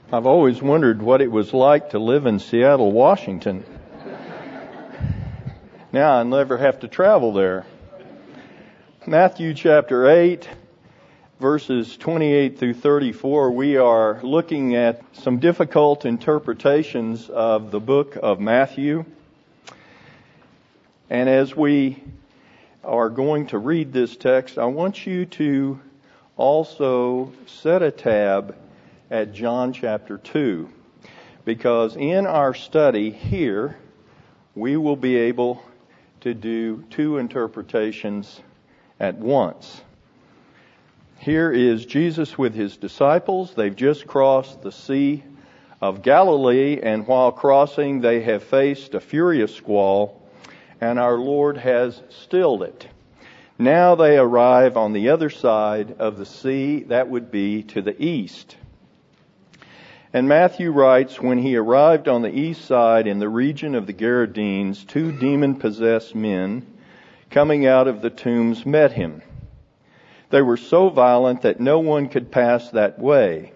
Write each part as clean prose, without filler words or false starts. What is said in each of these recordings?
I've always wondered what it was like to live in Seattle, Washington. Now I never have to travel there. Matthew chapter 8, verses 28 through 34, we are looking at some difficult interpretations of the book of Matthew. And as we are going to read this text, I want you to also set a tab at John chapter 2, because in our study here, we will be able to do two interpretations at once. Here is Jesus with his disciples. They've just crossed the Sea of Galilee, and while crossing, they have faced a furious squall, and our Lord has stilled it. Now they arrive on the other side of the sea, that would be to the east. And Matthew writes, when he arrived on the east side in the region of the Gerasenes, 2 demon-possessed men coming out of the tombs met him. They were so violent that no one could pass that way.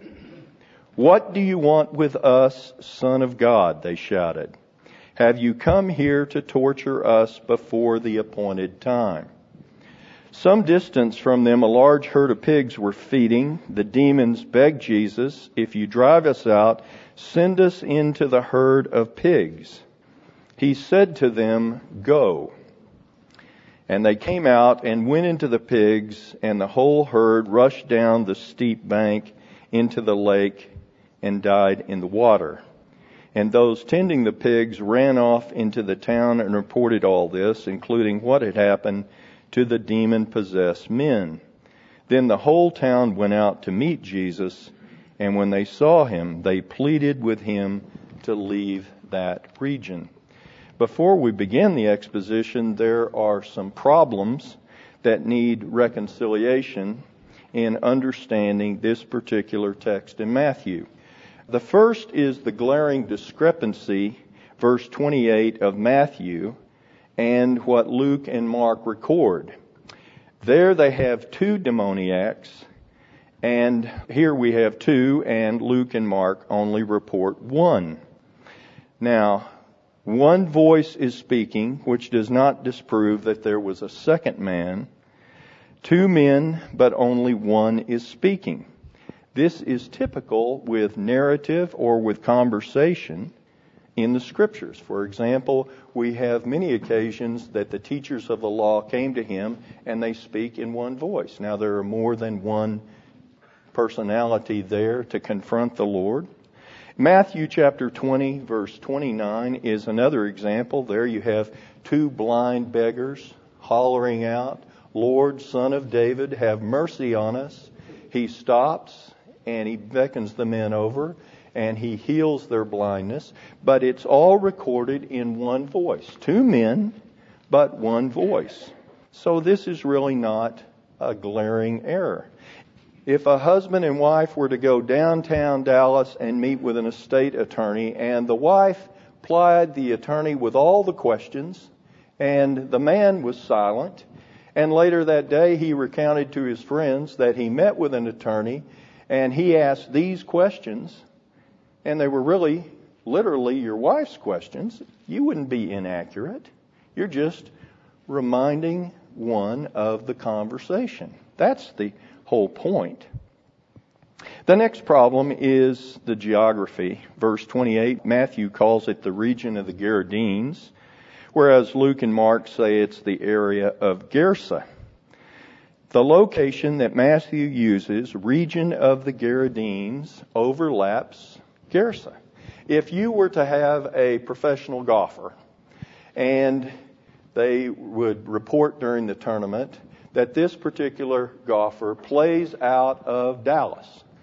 "What do you want with us, Son of God?" they shouted. "Have you come here to torture us before the appointed time?" Some distance from them, a large herd of pigs were feeding. The demons begged Jesus, "If you drive us out, send us into the herd of pigs." He said to them, "Go." And they came out and went into the pigs, and the whole herd rushed down the steep bank into the lake and died in the water. And those tending the pigs ran off into the town and reported all this, including what had happened to the demon-possessed men. Then the whole town went out to meet Jesus, and when they saw him, they pleaded with him to leave that region. Before we begin the exposition, there are some problems that need reconciliation in understanding this particular text in Matthew. The first is the glaring discrepancy, verse 28 of Matthew, and what Luke and Mark record. There they have 2 demoniacs, and here we have 2, and Luke and Mark only report 1. Now, one voice is speaking, which does not disprove that there was a second man. 2 men, but only one is speaking. This is typical with narrative or with conversation in the Scriptures. For example, we have many occasions that the teachers of the law came to him and they speak in one voice. Now, there are more than one personality there to confront the Lord. Matthew chapter 20, verse 29 is another example. There you have 2 blind beggars hollering out, "Lord, Son of David, have mercy on us." He stops and he beckons the men over, and he heals their blindness. But it's all recorded in one voice. 2 men, but one voice. So this is really not a glaring error. If a husband and wife were to go downtown Dallas and meet with an estate attorney, and the wife plied the attorney with all the questions, and the man was silent, and later that day he recounted to his friends that he met with an attorney, and he asked these questions, and they were really, literally your wife's questions, you wouldn't be inaccurate. You're just reminding one of the conversation. That's the whole point. The next problem is the geography. Verse 28, Matthew calls it the region of the Gerasenes, whereas Luke and Mark say it's the area of Gerasa. The location that Matthew uses, region of the Gerasenes, overlaps Gerasa. If you were to have a professional golfer and they would report during the tournament that this particular golfer plays out of Dallas,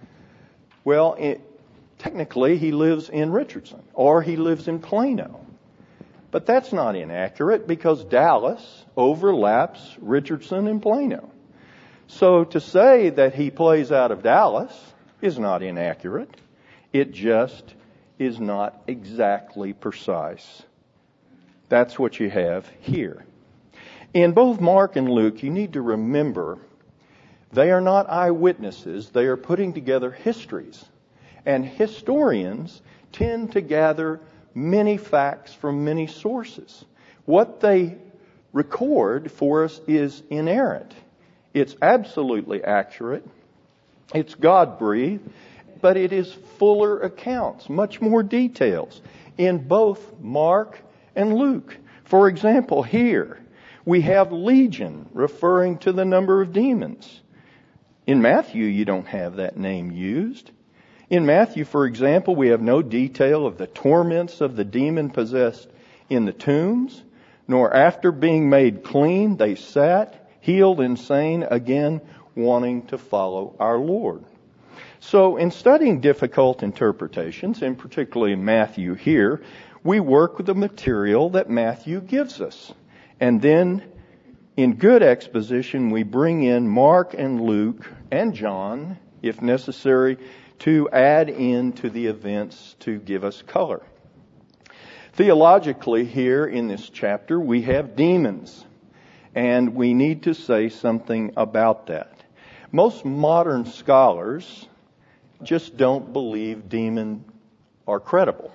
well, technically he lives in Richardson or he lives in Plano. But that's not inaccurate because Dallas overlaps Richardson and Plano. So to say that he plays out of Dallas is not inaccurate. It just is not exactly precise. That's what you have here. In both Mark and Luke, you need to remember they are not eyewitnesses. They are putting together histories. And historians tend to gather many facts from many sources. What they record for us is inerrant. It's absolutely accurate. It's God-breathed, but it is fuller accounts, much more details in both Mark and Luke. For example, here we have legion referring to the number of demons. In Matthew, you don't have that name used. In Matthew, for example, we have no detail of the torments of the demon-possessed in the tombs, nor after being made clean, they sat, healed and sane, again wanting to follow our Lord. So in studying difficult interpretations, and particularly in Matthew here, we work with the material that Matthew gives us. And then in good exposition, we bring in Mark and Luke and John, if necessary, to add into the events to give us color. Theologically, here in this chapter, we have demons, and we need to say something about that. Most modern scholars just don't believe demons are credible.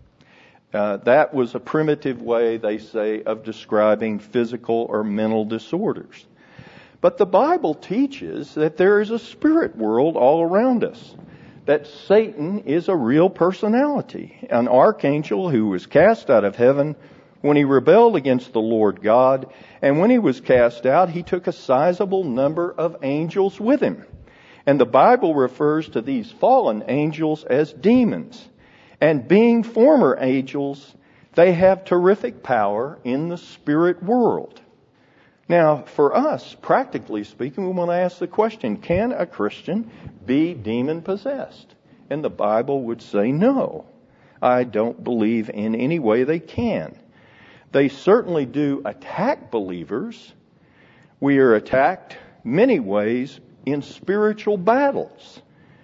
That was a primitive way, they say, of describing physical or mental disorders. But the Bible teaches that there is a spirit world all around us, that Satan is a real personality, an archangel who was cast out of heaven when he rebelled against the Lord God, and when he was cast out, he took a sizable number of angels with him. And the Bible refers to these fallen angels as demons. And being former angels, they have terrific power in the spirit world. Now, for us, practically speaking, we want to ask the question, can a Christian be demon-possessed? And the Bible would say no. I don't believe in any way they can. They certainly do attack believers. We are attacked many ways in spiritual battles.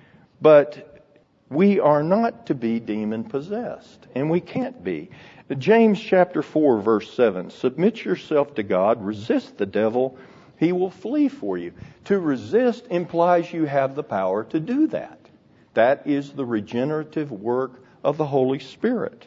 But we are not to be demon-possessed, and we can't be. James chapter 4, verse 7, submit yourself to God, resist the devil, he will flee for you. To resist implies you have the power to do that. That is the regenerative work of the Holy Spirit.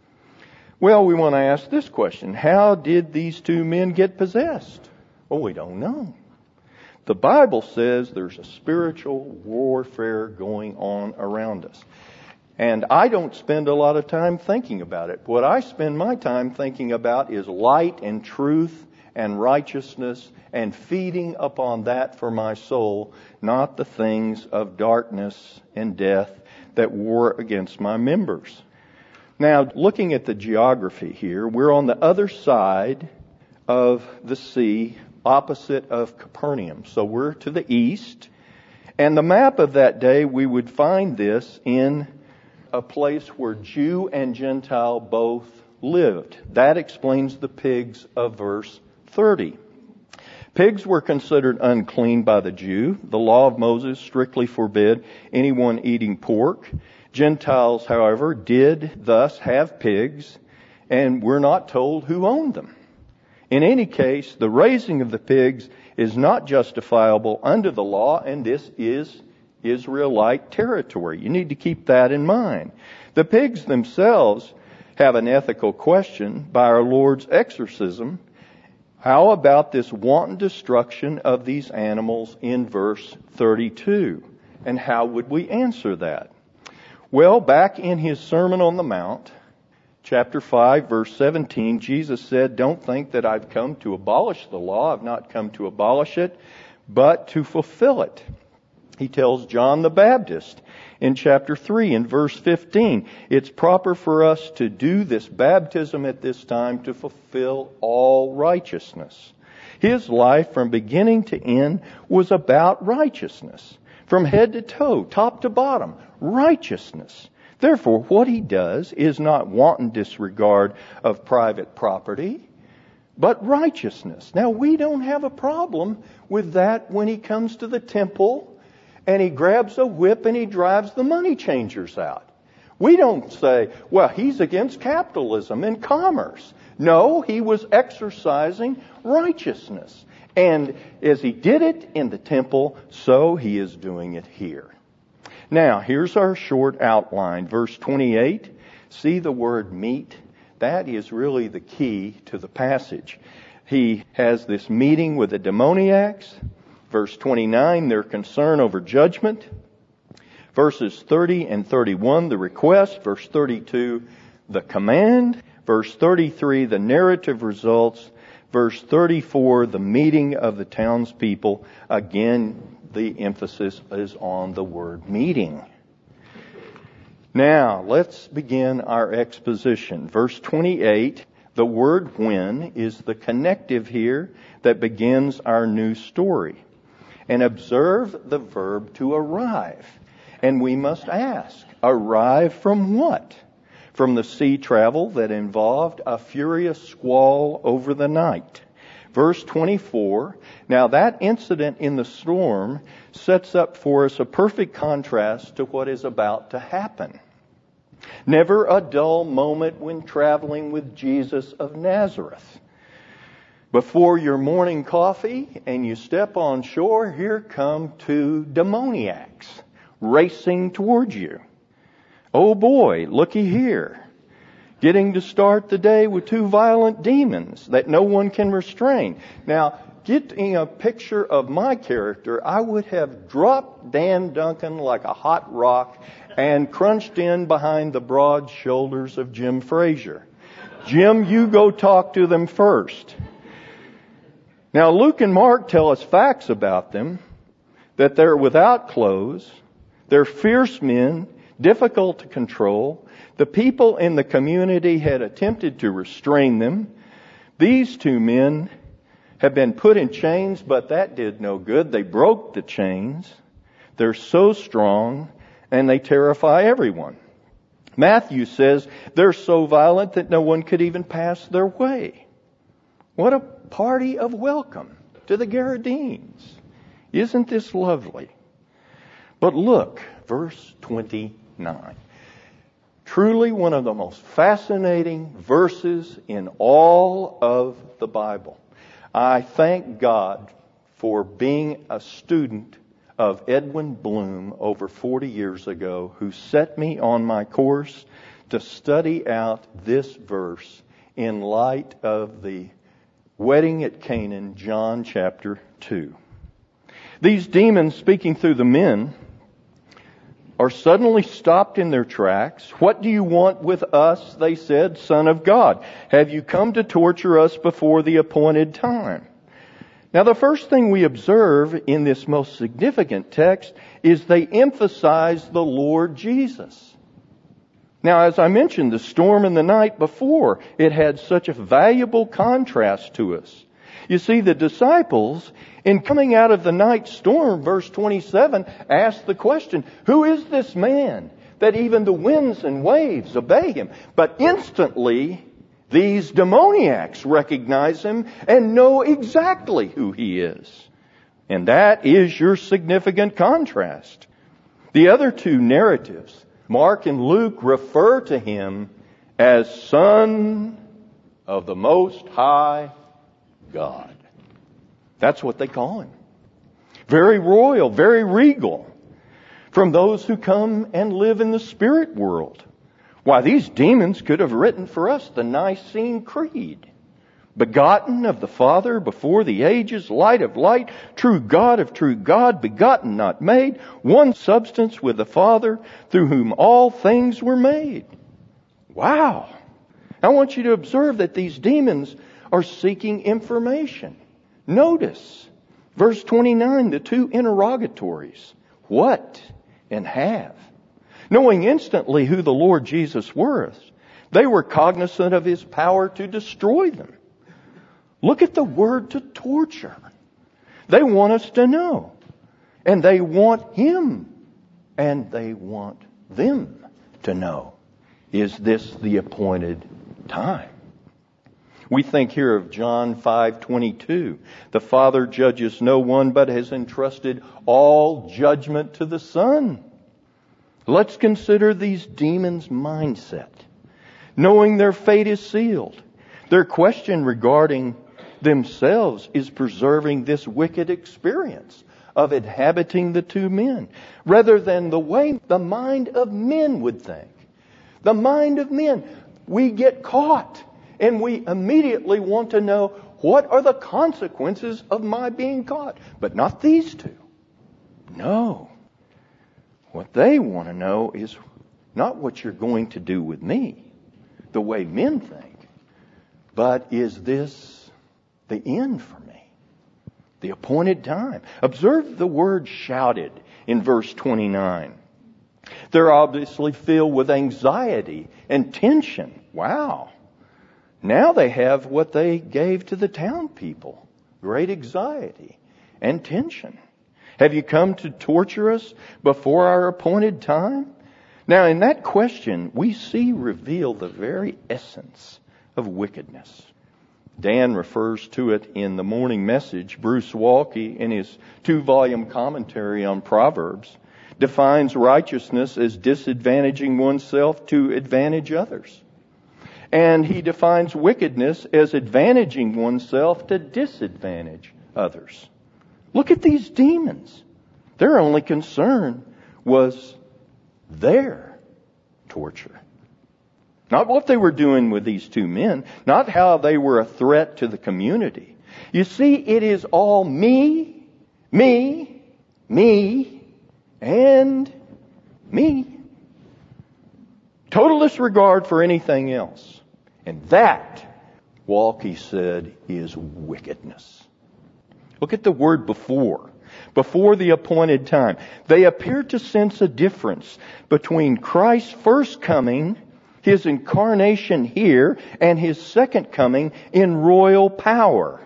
Well, we want to ask this question. How did these two men get possessed? Well, we don't know. The Bible says there's a spiritual warfare going on around us. And I don't spend a lot of time thinking about it. What I spend my time thinking about is light and truth and righteousness and feeding upon that for my soul, not the things of darkness and death that war against my members. Now, looking at the geography here, we're on the other side of the sea, opposite of Capernaum. So we're to the east. And the map of that day, we would find this in a place where Jew and Gentile both lived. That explains the pigs of verse 30. Pigs were considered unclean by the Jew. The law of Moses strictly forbid anyone eating pork. Gentiles, however, did thus have pigs, and we're not told who owned them. In any case, the raising of the pigs is not justifiable under the law, and this is Israelite territory. You need to keep that in mind. The pigs themselves have an ethical question by our Lord's exorcism. How about this wanton destruction of these animals in verse 32? And how would we answer that? Well, back in his Sermon on the Mount, chapter 5, verse 17, Jesus said, don't think that I've come to abolish the law. I've not come to abolish it, but to fulfill it. He tells John the Baptist in chapter 3 in verse 15, it's proper for us to do this baptism at this time to fulfill all righteousness. His life from beginning to end was about righteousness. From head to toe, top to bottom, righteousness. Therefore, what he does is not wanton disregard of private property, but righteousness. Now, we don't have a problem with that when he comes to the temple and he grabs a whip and he drives the money changers out. We don't say, well, he's against capitalism and commerce. No, he was exercising righteousness. And as he did it in the temple, so he is doing it here. Now, here's our short outline. Verse 28, see the word meet? That is really the key to the passage. He has this meeting with the demoniacs. Verse 29, their concern over judgment. Verses 30 and 31, the request. Verse 32, the command. Verse 33, the narrative results. Verse 34, the meeting of the townspeople. Again, the emphasis is on the word meeting. Now, let's begin our exposition. Verse 28, the word when is the connective here that begins our new story. And observe the verb to arrive. And we must ask, arrive from what? From the sea travel that involved a furious squall over the night. Verse 24, now that incident in the storm sets up for us a perfect contrast to what is about to happen. Never a dull moment when traveling with Jesus of Nazareth. Before your morning coffee and you step on shore, here come two demoniacs racing towards you. Oh boy, looky here. Getting to start the day with two violent demons that no one can restrain. Now, getting a picture of my character, I would have dropped Dan Duncan like a hot rock and crunched in behind the broad shoulders of Jim Frazier. Jim, you go talk to them first. Now, Luke and Mark tell us facts about them, that they're without clothes, they're fierce men, difficult to control. The people in the community had attempted to restrain them. These two men have been put in chains, but that did no good. They broke the chains. They're so strong, and they terrify everyone. Matthew says they're so violent that no one could even pass their way. What a party of welcome to the Gerasenes. Isn't this lovely? But look, verse 29. Truly one of the most fascinating verses in all of the Bible. I thank God for being a student of Edwin Bloom over 40 years ago, who set me on my course to study out this verse in light of the wedding at Canaan, John chapter 2. These demons speaking through the men are suddenly stopped in their tracks. What do you want with us, they said, Son of God? Have you come to torture us before the appointed time? Now, the first thing we observe in this most significant text is they emphasize the Lord Jesus. Now, as I mentioned, the storm in the night before, it had such a valuable contrast to us. You see, the disciples, in coming out of the night storm, verse 27, asked the question, who is this man that even the winds and waves obey him? But instantly, these demoniacs recognize him and know exactly who he is. And that is your significant contrast. The other two narratives, Mark and Luke, refer to him as Son of the Most High God. That's what they call him. Very royal, very regal. From those who come and live in the spirit world. Why, these demons could have written for us the Nicene Creed. Begotten of the Father before the ages, light of light, true God of true God, begotten not made, one substance with the Father, through whom all things were made. Wow! I want you to observe that these demons are seeking information. Notice, verse 29, the two interrogatories. What and have? Knowing instantly who the Lord Jesus was, they were cognizant of his power to destroy them. Look at the word to torture. They want us to know. And they want him. And they want them to know. Is this the appointed time? We think here of John 5:22. The Father judges no one, but has entrusted all judgment to the Son. Let's consider these demons' mindset. Knowing their fate is sealed, their question regarding themselves is preserving this wicked experience of inhabiting the two men, rather than the way the mind of men would think. The mind of men. We get caught and we immediately want to know, what are the consequences of my being caught? But not these two. No. What they want to know is not what you're going to do with me, the way men think, but is this the end for me? The appointed time. Observe the word shouted in verse 29. They're obviously filled with anxiety and tension. Wow. Now they have what they gave to the town people. Great anxiety and tension. Have you come to torture us before our appointed time? Now in that question, we see revealed the very essence of wickedness. Dan refers to it in the morning message. Bruce Walke, in his 2-volume commentary on Proverbs, defines righteousness as disadvantaging oneself to advantage others. And he defines wickedness as advantaging oneself to disadvantage others. Look at these demons. Their only concern was their torture. Not what they were doing with these two men. Not how they were a threat to the community. You see, it is all me, me, me, and me. Total disregard for anything else. And that, Walke said, is wickedness. Look at the word before. Before the appointed time. They appear to sense a difference between Christ's first coming, His incarnation here, and His second coming in royal power.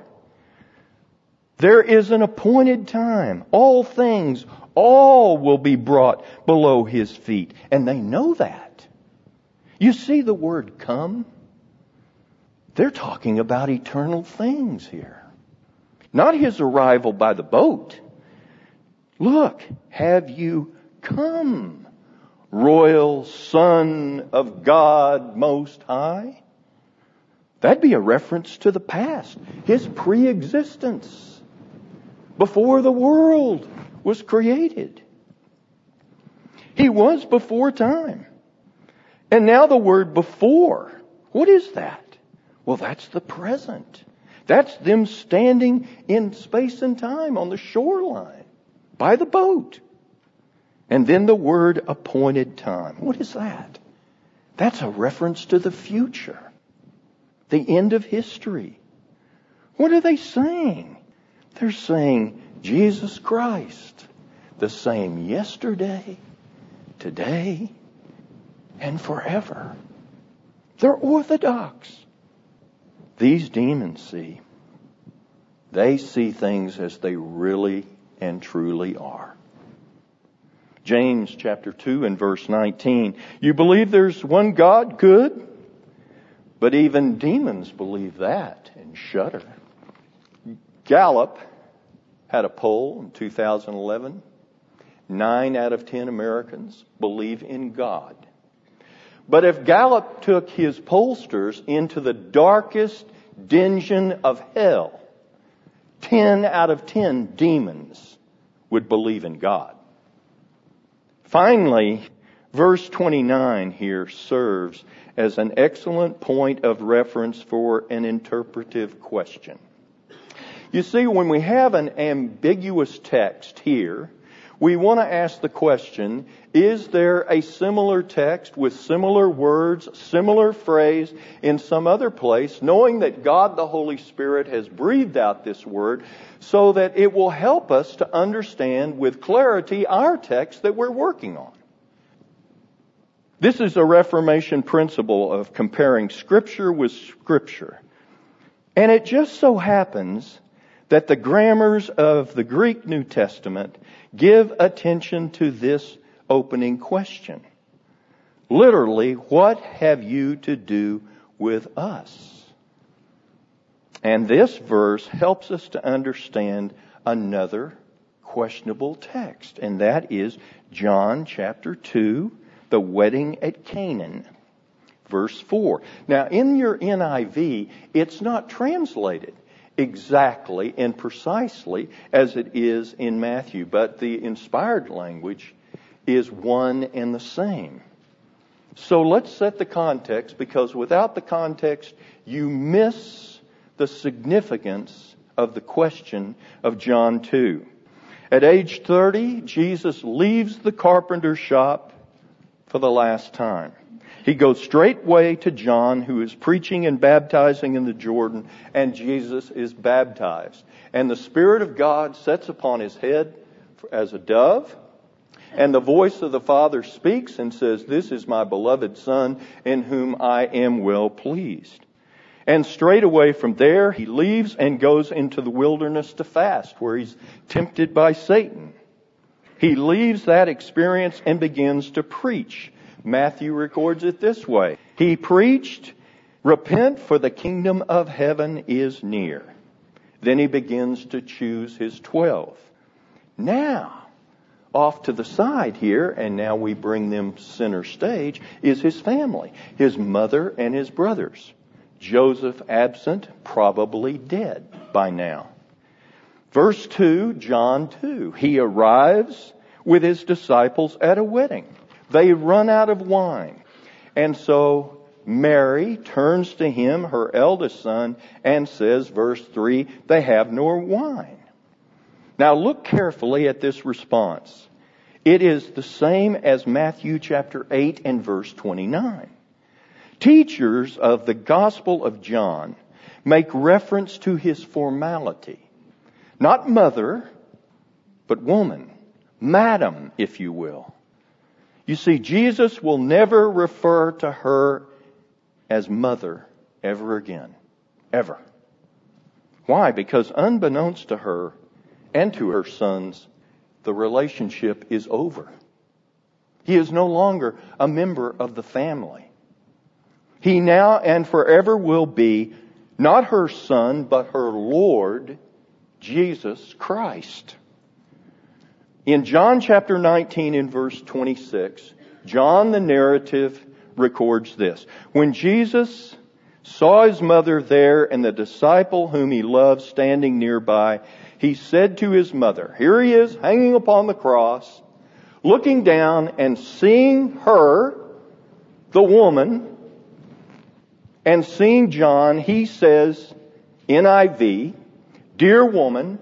There is an appointed time. All things, all will be brought below His feet. And they know that. You see the word come? They're talking about eternal things here. Not His arrival by the boat. Look, have you come, royal Son of God Most High? That'd be a reference to the past. His pre-existence. Before the world was created. He was before time. And now the word before. What is that? Well, that's the present. That's them standing in space and time on the shoreline by the boat. And then the word appointed time. What is that? That's a reference to the future. The end of history. What are they saying? They're saying Jesus Christ, the same yesterday, today, and forever. They're orthodox. These demons see. They see things as they really and truly are. James chapter 2 and verse 19. You believe there's one God? Good. But even demons believe that and shudder. Gallup had a poll in 2011. 9 out of 10 Americans believe in God. But if Gallup took his pollsters into the darkest dungeon of hell, 10 out of 10 demons would believe in God. Finally, verse 29 here serves as an excellent point of reference for an interpretive question. You see, when we have an ambiguous text here, we want to ask the question, is there a similar text with similar words, similar phrase in some other place, knowing that God the Holy Spirit has breathed out this word so that it will help us to understand with clarity our text that we're working on? This is a Reformation principle of comparing Scripture with Scripture. And it just so happens that the grammars of the Greek New Testament give attention to this opening question. Literally, what have you to do with us? And this verse helps us to understand another questionable text, and that is John chapter 2, the wedding at Canaan, verse 4. Now, in your NIV, it's not translated. exactly and precisely as it is in Matthew. But the inspired language is one and the same. So let's set the context, because without the context, you miss the significance of the question of John 2. At age 30, Jesus leaves the carpenter's shop for the last time. He goes straightway to John, who is preaching and baptizing in the Jordan, and Jesus is baptized. And the Spirit of God sets upon his head as a dove, and the voice of the Father speaks and says, "This is my beloved Son, in whom I am well pleased." And straightway from there, he leaves and goes into the wilderness to fast, where he's tempted by Satan. He leaves that experience and begins to preach. Matthew records it this way. He preached, "Repent, for the kingdom of heaven is near." Then he begins to choose his 12. Now, off to the side here, and now we bring them center stage, is his family, his mother and his brothers. Joseph absent, probably dead by now. Verse 2, John 2. He arrives with his disciples at a wedding. They run out of wine. And so Mary turns to him, her eldest son, and says, verse 3, "They have no wine." Now look carefully at this response. It is the same as Matthew chapter 8 and verse 29. Teachers of the Gospel of John make reference to his formality. Not mother, but woman. Madam, if you will. You see, Jesus will never refer to her as mother ever again. Ever. Why? Because unbeknownst to her and to her sons, the relationship is over. He is no longer a member of the family. He now and forever will be not her son, but her Lord, Jesus Christ. In John chapter 19 in verse 26, John the narrative records this. When Jesus saw his mother there and the disciple whom he loved standing nearby, he said to his mother, here he is hanging upon the cross, looking down and seeing her, the woman, and seeing John, he says, NIV, "Dear woman,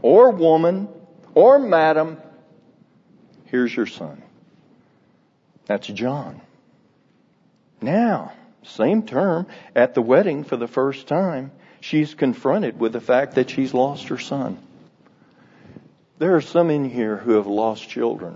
or madam, here's your son." That's John. Now, same term, at the wedding for the first time, she's confronted with the fact that she's lost her son. There are some in here who have lost children.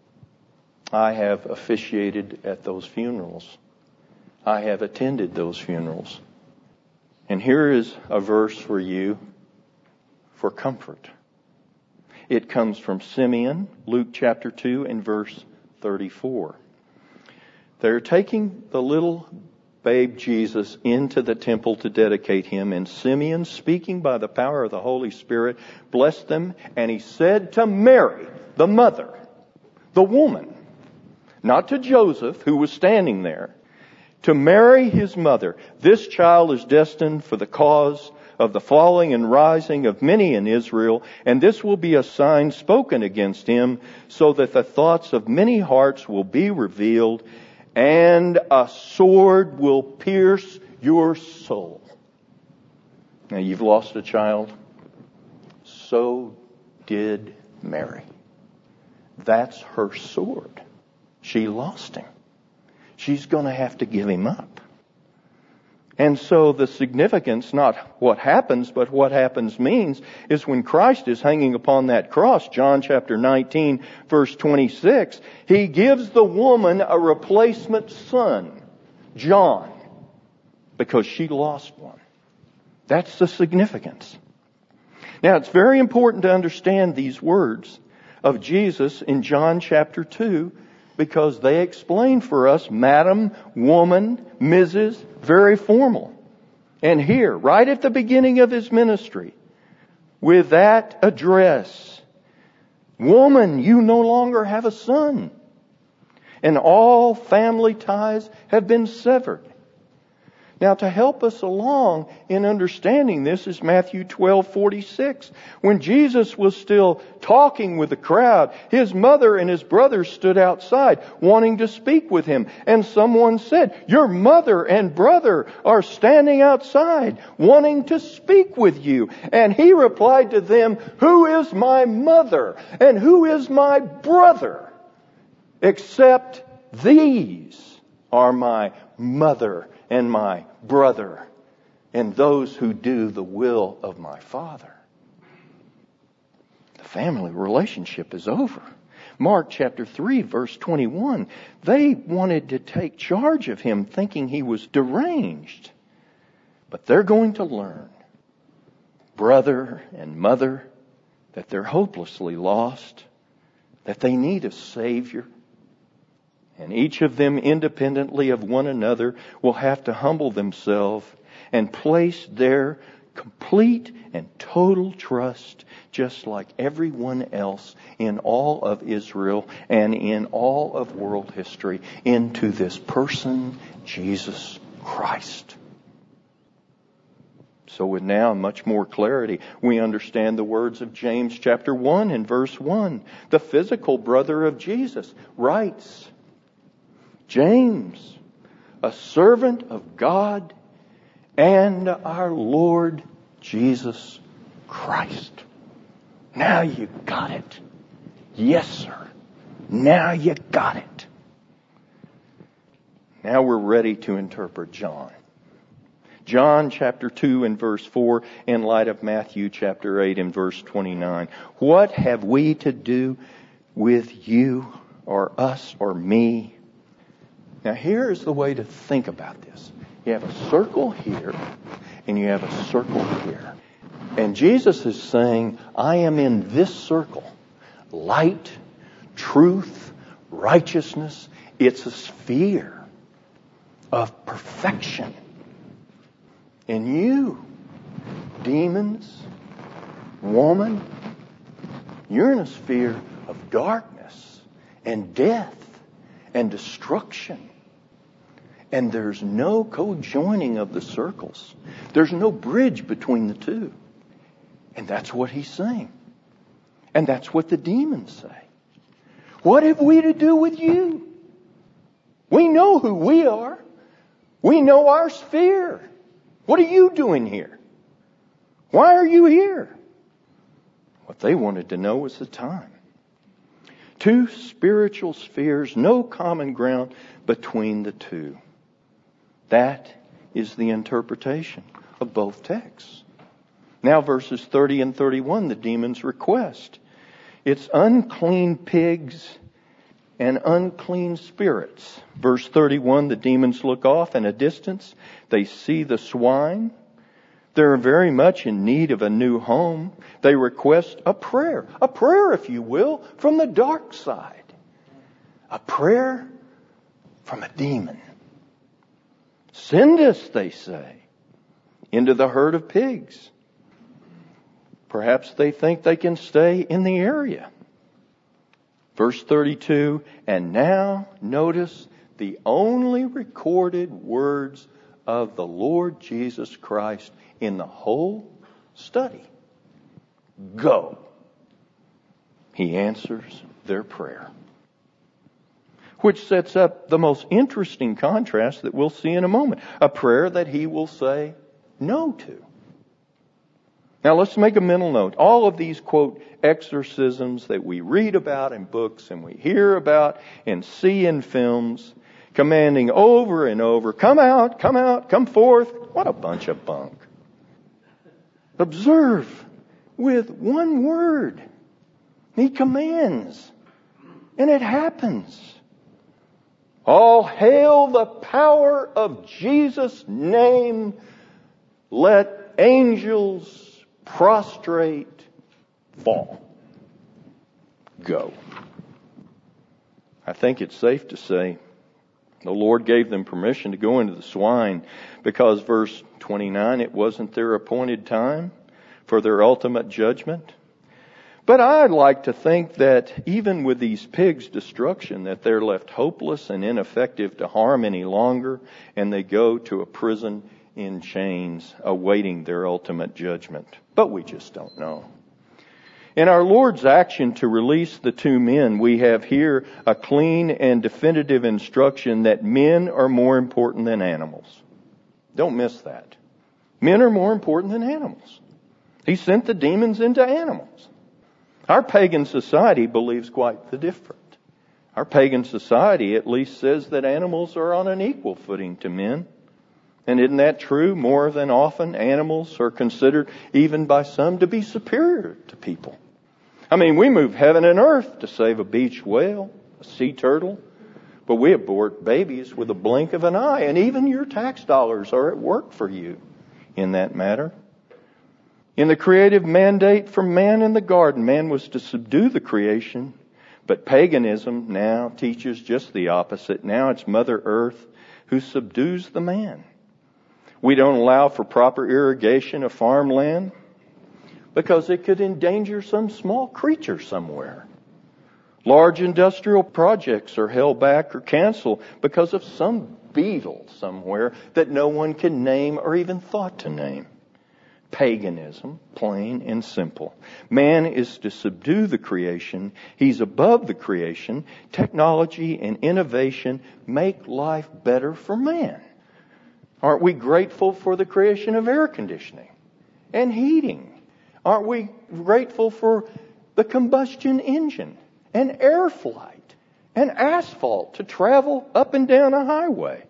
I have officiated at those funerals. I have attended those funerals. And here is a verse for you for comfort. It comes from Simeon, Luke chapter 2 and verse 34. They're taking the little babe Jesus into the temple to dedicate him, and Simeon, speaking by the power of the Holy Spirit, blessed them, and he said to Mary, the mother, the woman, not to Joseph, who was standing there, to Mary, his mother, "This child is destined for the cause of the falling and rising of many in Israel, and this will be a sign spoken against him, so that the thoughts of many hearts will be revealed, and a sword will pierce your soul." Now, you've lost a child. So did Mary. That's her sword. She lost him. She's going to have to give him up. And so the significance, not what happens, but what happens means, is when Christ is hanging upon that cross, John chapter 19, verse 26, he gives the woman a replacement son, John, because she lost one. That's the significance. Now, it's very important to understand these words of Jesus in John chapter 2, because they explain for us madam, woman, Mrs., very formal. And here, right at the beginning of his ministry, with that address, "Woman, you no longer have a son, and all family ties have been severed." Now, to help us along in understanding this is Matthew 12:46. When Jesus was still talking with the crowd, His mother and His brothers stood outside wanting to speak with Him. And someone said, "Your mother and brother are standing outside wanting to speak with you." And He replied to them, "Who is my mother and who is my brother? Except these are my mother and my brother, and those who do the will of my Father." The family relationship is over. Mark chapter 3 verse 21. They wanted to take charge of him thinking he was deranged. But they're going to learn, brother and mother, that they're hopelessly lost, that they need a Savior. And each of them, independently of one another, will have to humble themselves and place their complete and total trust, just like everyone else in all of Israel and in all of world history, into this person, Jesus Christ. So with now much more clarity, we understand the words of James chapter 1 and verse 1. The physical brother of Jesus writes, "James, a servant of God and our Lord Jesus Christ." Now you got it. Yes, sir. Now you got it. Now we're ready to interpret John. John chapter 2 and verse 4 in light of Matthew chapter 8 and verse 29. What have we to do with you or us or me? Now here is the way to think about this. You have a circle here and you have a circle here. And Jesus is saying, I am in this circle. Light, truth, righteousness. It's a sphere of perfection. And you, demons, woman, you're in a sphere of darkness and death and destruction. And there's no co-joining of the circles. There's no bridge between the two. And that's what he's saying. And that's what the demons say. What have we to do with you? We know who we are. We know our sphere. What are you doing here? Why are you here? What they wanted to know was the time. Two spiritual spheres, no common ground between the two. That is the interpretation of both texts. Now verses 30 and 31, the demons request. It's unclean pigs and unclean spirits. Verse 31, the demons look off in a distance. They see the swine. They're very much in need of a new home. They request a prayer, if you will, from the dark side. A prayer from a demon. Send us, they say, into the herd of pigs. Perhaps they think they can stay in the area. Verse 32, and now notice the only recorded words of the Lord Jesus Christ in the whole study. Go. He answers their prayer. Which sets up the most interesting contrast that we'll see in a moment. A prayer that he will say no to. Now let's make a mental note. All of these, quote, exorcisms that we read about in books and we hear about and see in films, commanding over and over, come out, come forth. What a bunch of bunk. Observe with one word. He commands. And it happens. All hail the power of Jesus' name. Let angels prostrate, fall. Go. I think it's safe to say the Lord gave them permission to go into the swine because verse 29, it wasn't their appointed time for their ultimate judgment. But I'd like to think that even with these pigs' destruction, that they're left hopeless and ineffective to harm any longer, and they go to a prison in chains awaiting their ultimate judgment. But we just don't know. In our Lord's action to release the two men, we have here a clean and definitive instruction that men are more important than animals. Don't miss that. Men are more important than animals. He sent the demons into animals. Our pagan society believes quite the different. Our pagan society at least says that animals are on an equal footing to men. And isn't that true? More than often, animals are considered, even by some, to be superior to people. I mean, we move heaven and earth to save a beach whale, a sea turtle, but we abort babies with a blink of an eye, and even your tax dollars are at work for you in that matter. In the creative mandate from man in the garden, man was to subdue the creation, but paganism now teaches just the opposite. Now it's Mother Earth who subdues the man. We don't allow for proper irrigation of farmland because it could endanger some small creature somewhere. Large industrial projects are held back or canceled because of some beetle somewhere that no one can name or even thought to name. Paganism, plain and simple. Man is to subdue the creation. He's above the creation. Technology and innovation make life better for man. Aren't we grateful for the creation of air conditioning and heating? Aren't we grateful for the combustion engine and air flight and asphalt to travel up and down a highway?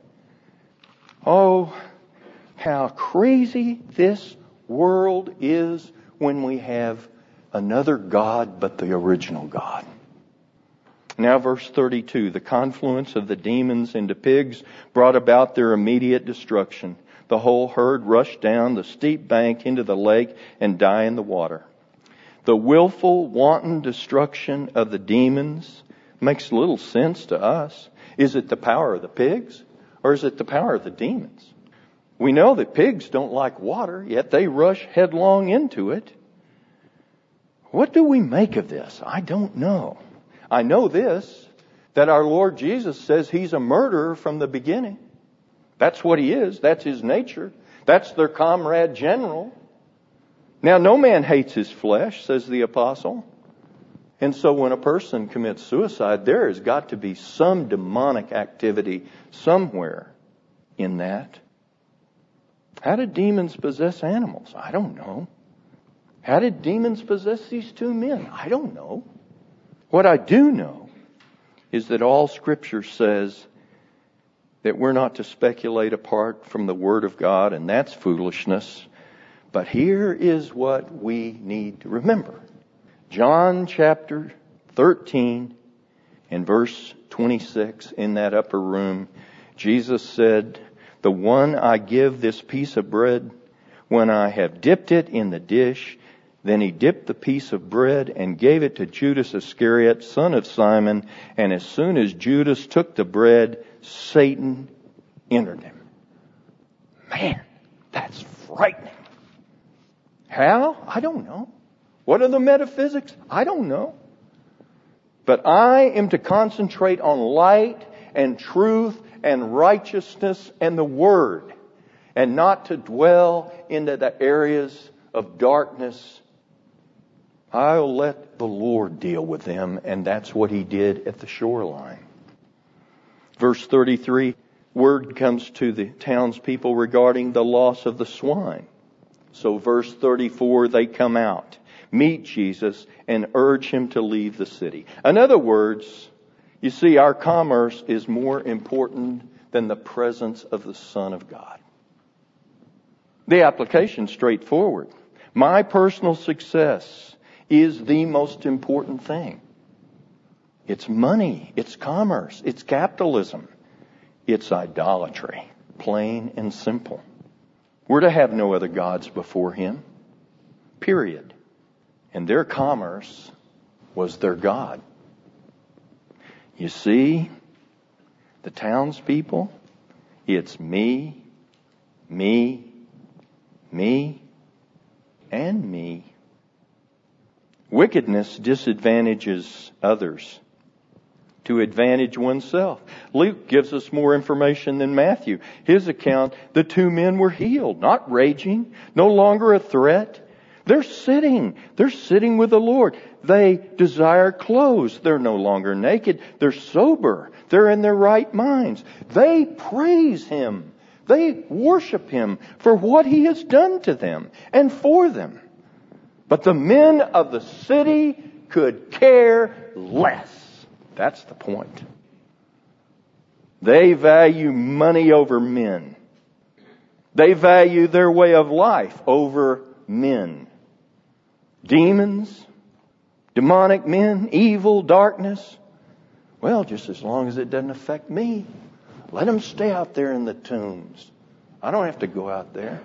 Oh, how crazy this world is when we have another God but the original God. Now verse 32, the confluence of the demons into pigs brought about their immediate destruction. The whole herd rushed down the steep bank into the lake and died in the water. The willful, wanton destruction of the demons makes little sense to us. Is it the power of the pigs or is it the power of the demons? We know that pigs don't like water, yet they rush headlong into it. What do we make of this? I don't know. I know this, that our Lord Jesus says He's a murderer from the beginning. That's what He is. That's His nature. That's their comrade general. Now, no man hates his flesh, says the apostle. And so when a person commits suicide, there has got to be some demonic activity somewhere in that. How did demons possess animals? I don't know. How did demons possess these two men? I don't know. What I do know is that all Scripture says that we're not to speculate apart from the Word of God, and that's foolishness. But here is what we need to remember. John chapter 13 and verse 26, in that upper room, Jesus said, "The one I give this piece of bread, when I have dipped it in the dish," then He dipped the piece of bread and gave it to Judas Iscariot, son of Simon. And as soon as Judas took the bread, Satan entered him. Man, that's frightening. How? I don't know. What are the metaphysics? I don't know. But I am to concentrate on light and truth and righteousness and the Word, and not to dwell into the areas of darkness. I'll let the Lord deal with them, and that's what He did at the shoreline. Verse 33, word comes to the townspeople regarding the loss of the swine. So verse 34, they come out, meet Jesus, and urge Him to leave the city. In other words, you see, our commerce is more important than the presence of the Son of God. The application is straightforward. My personal success is the most important thing. It's money, it's commerce, it's capitalism, it's idolatry, plain and simple. We're to have no other gods before Him, period. And their commerce was their God. You see, the townspeople, it's me, me, me, and me. Wickedness disadvantages others to advantage oneself. Luke gives us more information than Matthew. His account, the two men were healed, not raging, no longer a threat. They're sitting with the Lord. They desire clothes. They're no longer naked. They're sober. They're in their right minds. They praise Him. They worship Him for what He has done to them and for them. But the men of the city could care less. That's the point. They value money over men. They value their way of life over men. Demons, demonic men, evil, darkness. Well, just as long as it doesn't affect me, let them stay out there in the tombs. I don't have to go out there.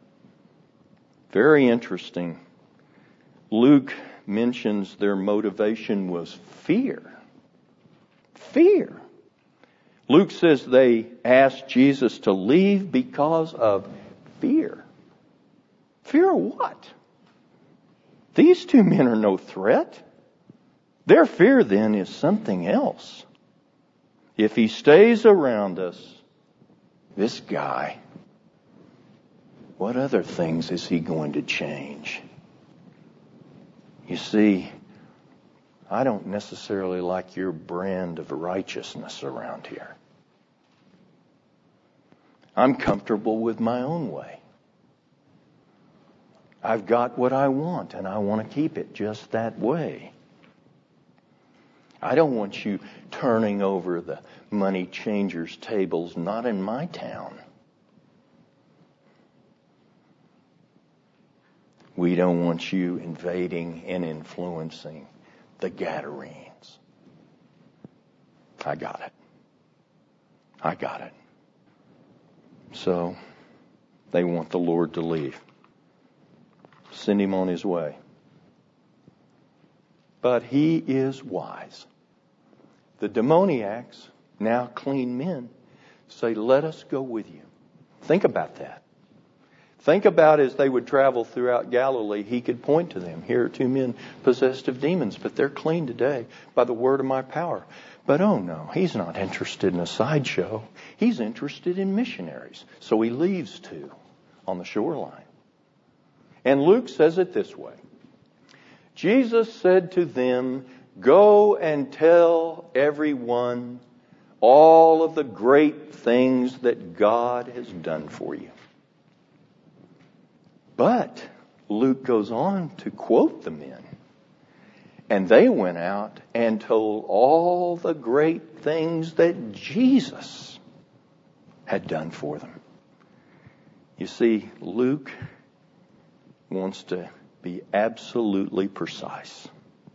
Very interesting. Luke mentions their motivation was fear. Fear. Luke says they asked Jesus to leave because of fear. Fear of what? These two men are no threat. Their fear then is something else. If he stays around us, this guy, what other things is he going to change? You see, I don't necessarily like your brand of righteousness around here. I'm comfortable with my own way. I've got what I want, and I want to keep it just that way. I don't want you turning over the money changers' tables, not in my town. We don't want you invading and influencing the Gadarenes. I got it. So, they want the Lord to leave. Send him on his way. But he is wise. The demoniacs, now clean men, say, let us go with you. Think about that. Think about as they would travel throughout Galilee, he could point to them. Here are two men possessed of demons, but they're clean today by the word of my power. But oh no, he's not interested in a sideshow. He's interested in missionaries. So he leaves two on the shoreline. And Luke says it this way. Jesus said to them, go and tell everyone all of the great things that God has done for you. But Luke goes on to quote the men. And they went out and told all the great things that Jesus had done for them. You see, Luke wants to be absolutely precise.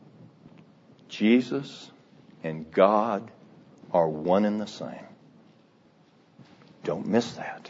Jesus and God are one and the same. Don't miss that.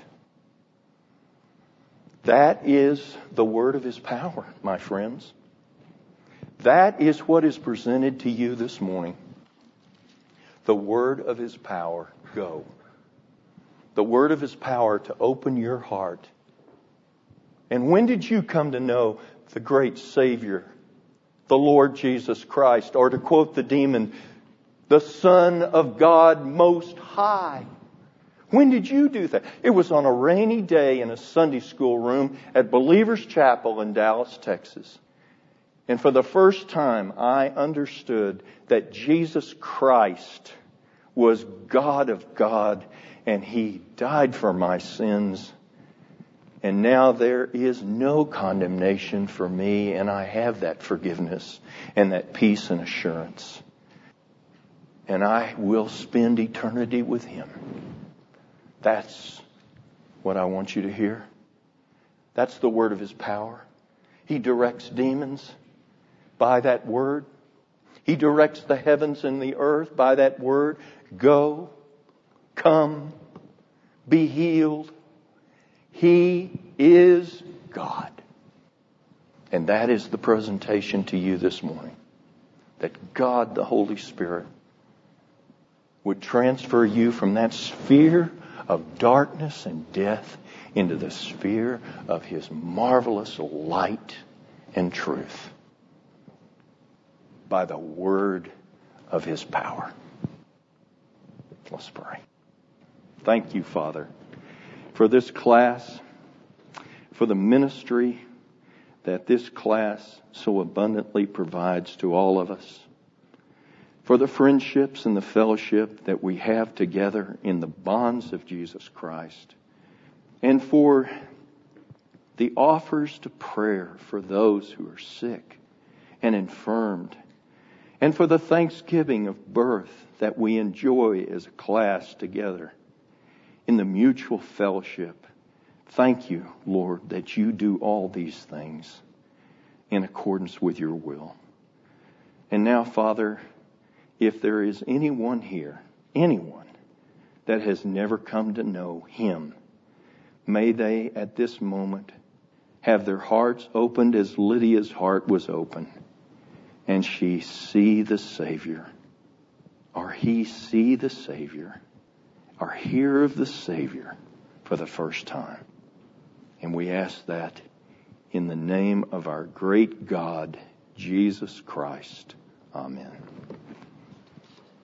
That is the word of his power, my friends. That is what is presented to you this morning. The word of his power, go. The word of his power to open your heart. And when did you come to know the great Savior, the Lord Jesus Christ, or to quote the demon, the Son of God Most High? When did you do that? It was on a rainy day in a Sunday school room at Believers Chapel in Dallas, Texas. And for the first time, I understood that Jesus Christ was God of God, and He died for my sins. And now there is no condemnation for me, and I have that forgiveness and that peace and assurance. And I will spend eternity with Him. That's what I want you to hear. That's the word of His power. He directs demons by that word. He directs the heavens and the earth by that word. Go, come, be healed. He is God. And that is the presentation to you this morning. That God, the Holy Spirit, would transfer you from that sphere of darkness and death into the sphere of His marvelous light and truth. by the word of His power. Let's pray. Thank you, Father, for this class, for the ministry that this class so abundantly provides to all of us, for the friendships and the fellowship that we have together in the bonds of Jesus Christ, and for the offers to prayer for those who are sick and infirmed, and for the thanksgiving of birth that we enjoy as a class together in the mutual fellowship. Thank you, Lord, that you do all these things in accordance with your will. And now, Father, if there is anyone here, anyone that has never come to know Him, may they at this moment have their hearts opened as Lydia's heart was open, and she see the Savior, or he see the Savior, or hear of the Savior for the first time. And we ask that in the name of our great God, Jesus Christ. Amen.